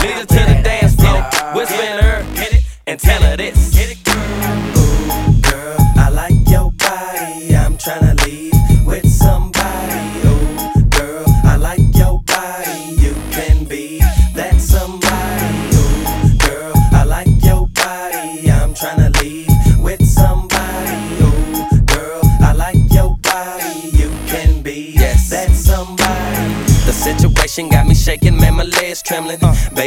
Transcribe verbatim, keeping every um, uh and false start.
Lead her to the dance floor, whisper in her, hit it, and tell her this. Ooh, girl, I like your body. I'm tryna leave with somebody. Ooh, girl, I like your body. You can be that somebody. Ooh, girl, I like your body. I'm tryna leave with somebody. Ooh, girl, I like your body. You can be yes. that somebody. The situation got me shaking, man, my legs trembling. Uh,